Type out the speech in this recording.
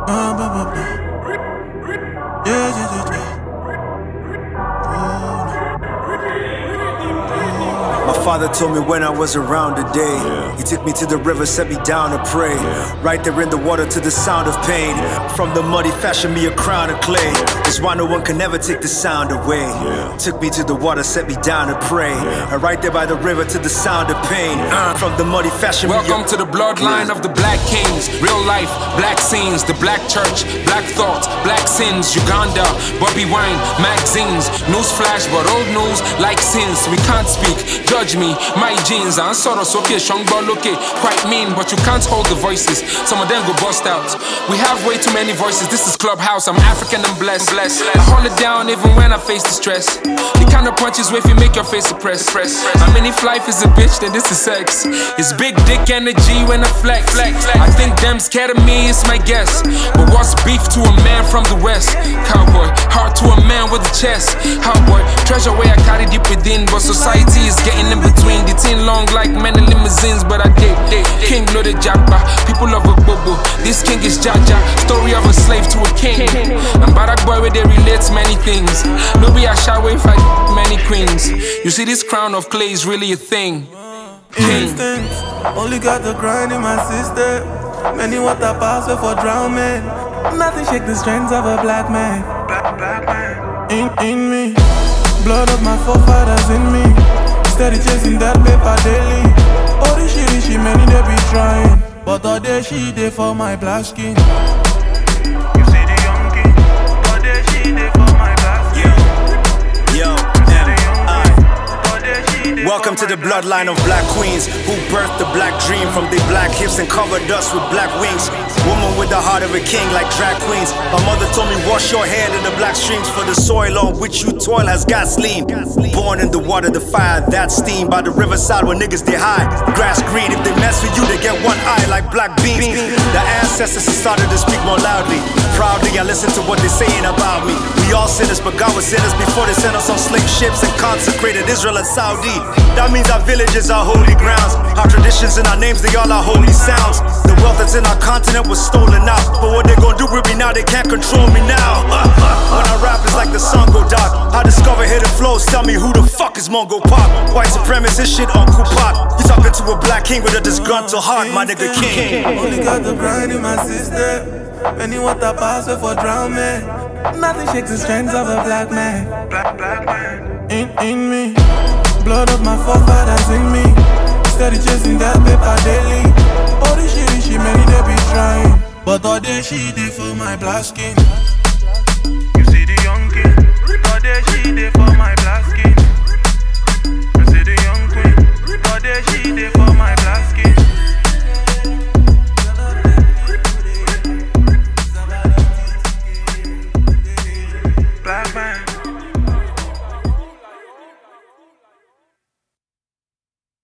My father told me when I was around today. He took me to the river, set me down to pray. Right there in the water to the sound of pain. From the mud he fashioned me a crown of clay. That's why no one can ever take the sound away. Took me to the water, set me down to pray. And right there by the river to the sound of pain. From the mud he fashioned me a... Welcome to the bloodline of the black kings. Real life, black scenes, the black church, black thoughts, black sins. Uganda, Bobby Wine, magazines. News flash, but old news like sins. We can't speak, judge me, my genes. I'm sort of okay, strong but okay, quite mean, but you can't hold the voices. Some of them go bust out. We have way too many voices. This is Clubhouse. I'm African and blessed. I hold it down even when I face the stress. The kind of punches where if you make your face suppress. I mean, if life is a bitch, then this is sex. It's big dick energy when I flex. I think them scared of me, it's my guess. But what's beef to a man from the west? Cowboy, heart to a man with a chest. Cowboy, treasure where I carry deep within, but society is getting in between. The teen long like many limousines, but I did. King know the jabba, people love a bobo. This king is Jaja, story of a slave to a king. And Barack boy where they relate many things. No be a shower if I many queens. You see this crown of clay is really a thing. Instinct, only got the grind in my system. Many water pass for drowning. Nothing shake the strength of a black man. In me, blood of my forefathers in me. Steady chasing that paper daily. All this shit, many they be trying. But all day she dey for my black skin. You see the young king. All day she dey for my black skin. Welcome to the bloodline of black queens who birthed the black dream from their black hips and covered us with black wings. Woman with the heart of a king like drag queens. My mother told me wash your head in the black streams, for the soil on which you toil has gasoline. Born in the water, the fire, that steam. By the riverside where niggas they hide. Grass green, if they mess with you they get one eye like black beans. The ancestors started to speak more loudly. Proudly I listen to what they're saying about me. We all sinners, but God was sinners before they sent us on slave ships and consecrated Israel and Saudi. That means our villages are holy grounds. Our traditions and our names, they all are holy sounds. The wealth that's in our continent was stolen out, but what they gon' do with me now, they can't control me now. When I rap, it's like the sun go dark. I discover hidden flows, tell me who the fuck is Mongo Pop. White supremacist shit, Uncle Pop. You talking to a black king with a disgruntled heart, my nigga king. Only got the grind in my system. Many water pass for drowning. Nothing shakes the strength of a black man. In me, blood of my forefathers in me. Steady chasing that paper daily. All this shit, many they be trying. But all day she did for my black skin.